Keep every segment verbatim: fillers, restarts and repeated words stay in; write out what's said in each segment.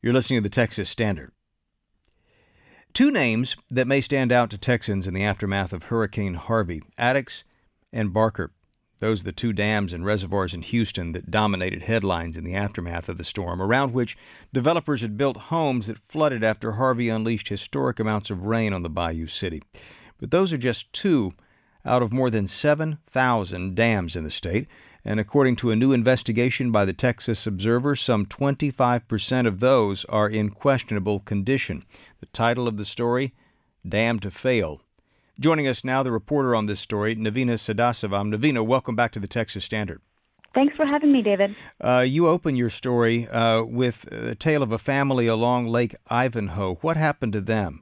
You're listening to the Texas Standard. Two names that may stand out to Texans in the aftermath of Hurricane Harvey, Addicks and Barker. Those are the two dams and reservoirs in Houston that dominated headlines in the aftermath of the storm, around which developers had built homes that flooded after Harvey unleashed historic amounts of rain on the Bayou City. But those are just two out of more than seven thousand dams in the state, and according to a new investigation by the Texas Observer, some twenty-five percent of those are in questionable condition. The title of the story, Dam to Fail. Joining us now, the reporter on this story, Navina Sadasavam. Navina, welcome back to the Texas Standard. Thanks for having me, David. Uh, you open your story uh, with a tale of a family along Lake Ivanhoe. What happened to them?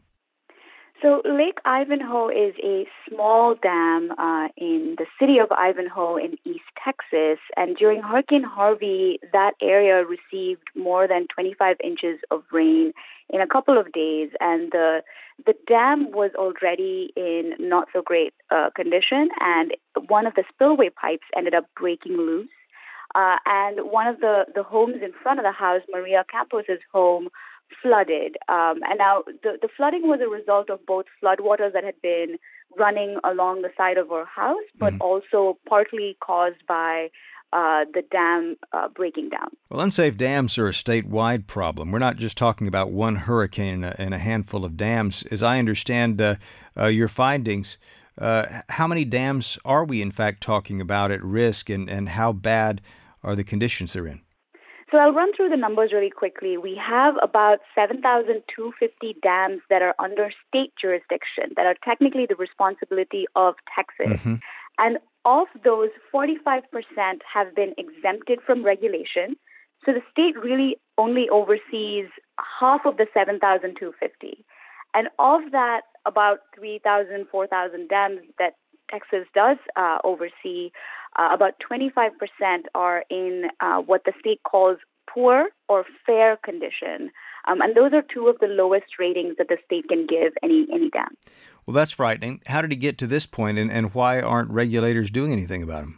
So Lake Ivanhoe is a small dam uh, in the city of Ivanhoe in East Texas. And during Hurricane Harvey, that area received more than twenty-five inches of rain in a couple of days. And the the dam was already in not so great uh, condition. And one of the spillway pipes ended up breaking loose. Uh, and one of the, the homes in front of the house, Maria Campos's home, flooded. Um, and now the, the flooding was a result of both floodwaters that had been running along the side of our house, but mm. also partly caused by uh, the dam uh, breaking down. Well, unsafe dams are a statewide problem. We're not just talking about one hurricane and a, and a handful of dams. As I understand uh, uh, your findings, uh, how many dams are we in fact talking about at risk, and, and how bad are the conditions they're in? So I'll run through the numbers really quickly. We have about seven thousand two hundred fifty dams that are under state jurisdiction, that are technically the responsibility of Texas. Mm-hmm. And of those, forty-five percent have been exempted from regulation. So the state really only oversees half of the seven thousand two hundred fifty. And of that, about three thousand, four thousand dams that Texas does uh, oversee, uh, about twenty-five percent are in uh, what the state calls poor or fair condition. Um, and those are two of the lowest ratings that the state can give any, any dam. Well, that's frightening. How did he get to this point, and, and why aren't regulators doing anything about him?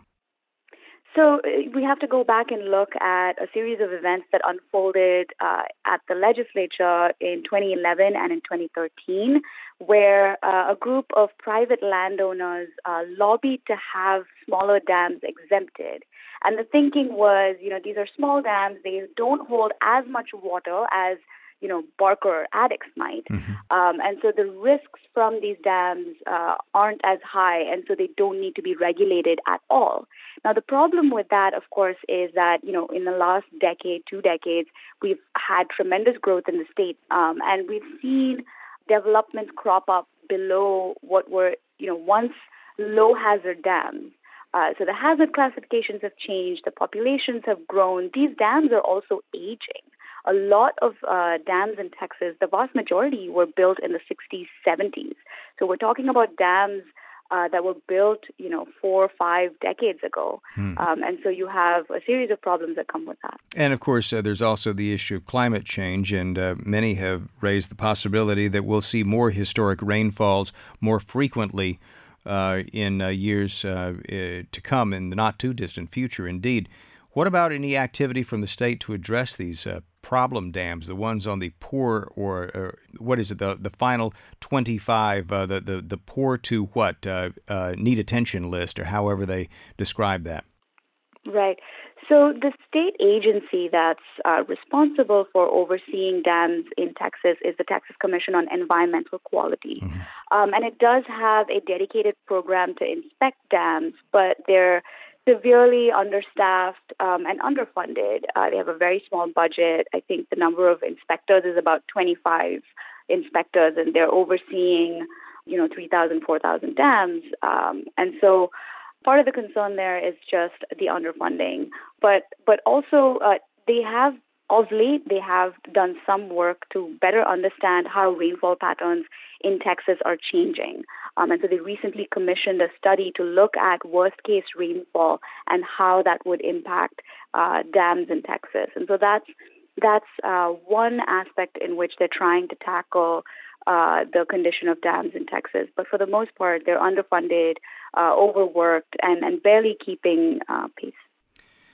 So we have to go back and look at a series of events that unfolded uh, at the legislature in twenty eleven and in twenty thirteen, where uh, a group of private landowners uh, lobbied to have smaller dams exempted. And the thinking was, you know, these are small dams. They don't hold as much water as, you know, Barker or Addicks might. Mm-hmm. Um, and so the risks from these dams uh, aren't as high, and so they don't need to be regulated at all. Now, the problem with that, of course, is that, you know, in the last decade, two decades, we've had tremendous growth in the state, um, and we've seen developments crop up below what were, you know, once low-hazard dams. Uh, so the hazard classifications have changed, the populations have grown. These dams are also aging. A lot of uh, dams in Texas, the vast majority were built in the sixties, seventies. So we're talking about dams uh, that were built, you know, four or five decades ago. Hmm. Um, and so you have a series of problems that come with that. And, of course, uh, there's also the issue of climate change, and uh, many have raised the possibility that we'll see more historic rainfalls more frequently uh, in uh, years uh, uh, to come, in the not-too-distant future, indeed. What about any activity from the state to address these uh, problem dams, the ones on the poor, or, or what is it, the the final twenty-five, uh, the, the, the poor to what, uh, uh, need attention list, or however they describe that? Right. So the state agency that's uh, responsible for overseeing dams in Texas is the Texas Commission on Environmental Quality. Mm-hmm. Um, and it does have a dedicated program to inspect dams, but they're severely understaffed um, and underfunded. Uh, they have a very small budget. I think the number of inspectors is about twenty-five inspectors, and they're overseeing, you know, three thousand, four thousand dams. Um, and so part of the concern there is just the underfunding. But but also uh, they have, of late, they have done some work to better understand how rainfall patterns in Texas are changing. Um, and so they recently commissioned a study to look at worst-case rainfall and how that would impact uh, dams in Texas. And so that's that's uh, one aspect in which they're trying to tackle uh, the condition of dams in Texas. But for the most part, they're underfunded, uh, overworked, and, and barely keeping uh, pace.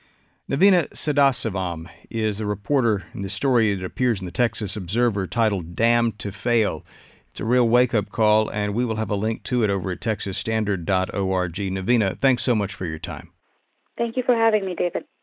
Navina Sadasivam is a reporter in the story that appears in the Texas Observer titled Damned to Fail. It's a real wake-up call, and we will have a link to it over at texas standard dot org. Navina, thanks so much for your time. Thank you for having me, David.